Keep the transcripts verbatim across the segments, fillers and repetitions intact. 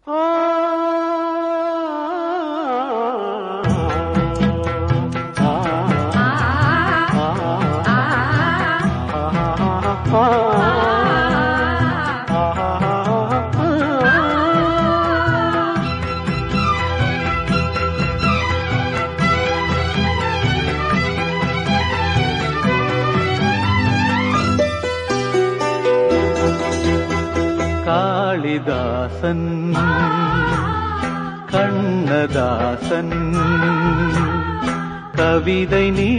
காளிதாசன் கண்ணதாசன் கவிதை நீ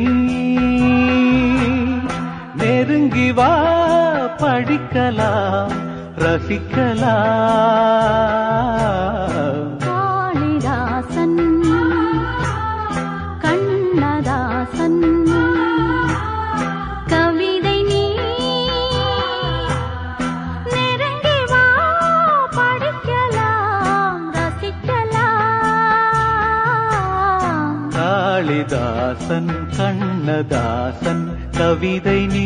நெருங்கி வா படிக்கலாம் ரசிக்கலாம். காளிதாசன் கண்ணதாசன் கவிதை நீ நெருங்கி வா படிக்கலாம் ரசிக்கலாம். காளிதாசன் கண்ணதாசன் கவிதை நீ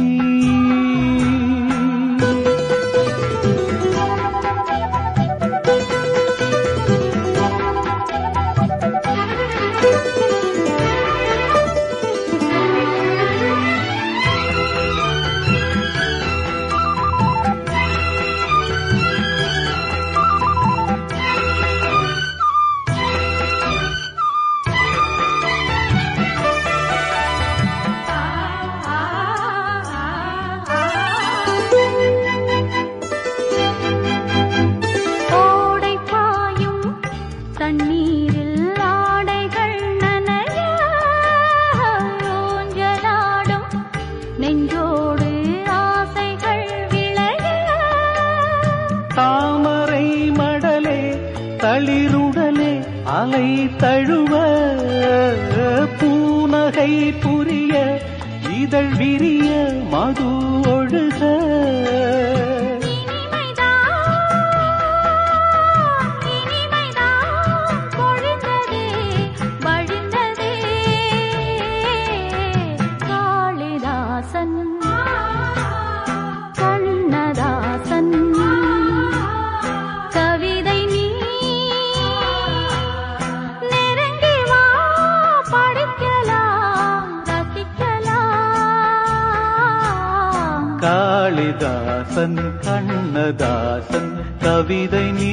தண்ணீரில் ஆடைகள் நனைய ஊஞ்சலாடும் நெஞ்சோடு ஆசைகள் விளைய. தாமரை மடலே தளிருடலே அலை தழுவ பூநகை புரிய இதழ் விரிய மது ஒழுக. கண்ணதாசன் கவிதை நீ நெருங்கி வா படிக்கலாம் ரசிக்கலாம். காளிதாசன் கண்ணதாசன் கவிதை நீ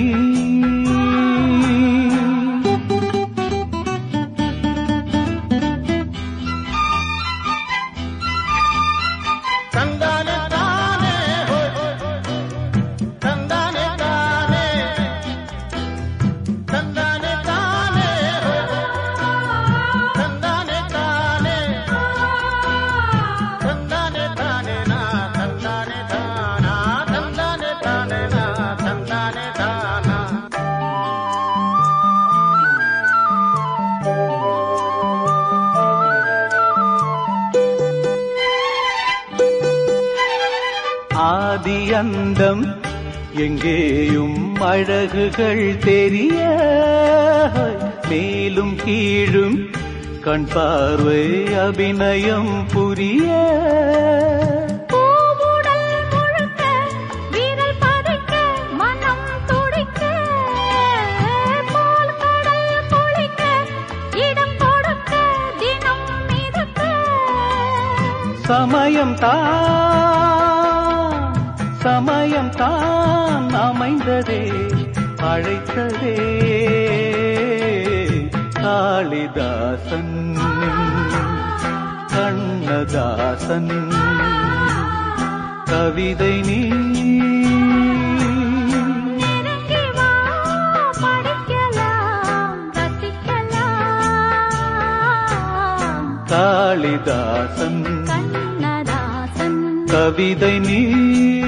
ஆதி அந்தம் எங்கேயும் அழகுகள் தெரிய மேலும் கீழும் கண் பார்வை அபிநயம் புரிய. சமயம் தான் சமயம் தான் அமைந்ததே அழைத்ததே. காளிதாசன் கண்ணதாசன் கவிதை நீ காளிதாசன் கண்ணதாசன் கவிதை நீ